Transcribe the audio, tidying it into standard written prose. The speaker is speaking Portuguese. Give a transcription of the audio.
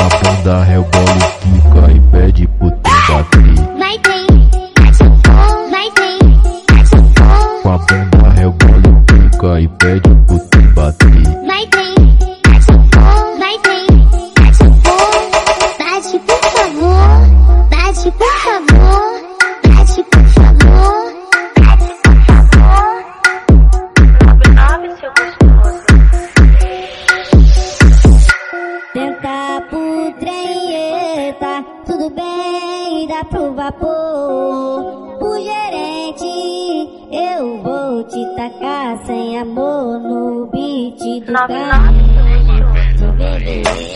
a bunda rebola e quica e pede pro tu bater. Vai tem, vai tem, Com a bunda rebola e quica e pede pro tu bater. vai tem, vai tem. Bate por favor, bate por favor, bate por favor, bate por favor. 99, seu gostoso. Tenta pro trem, eita, tudo bem, dá pro vapor. O gerente, eu vou te tacar sem amor no beat do 99, seu gostoso. carro.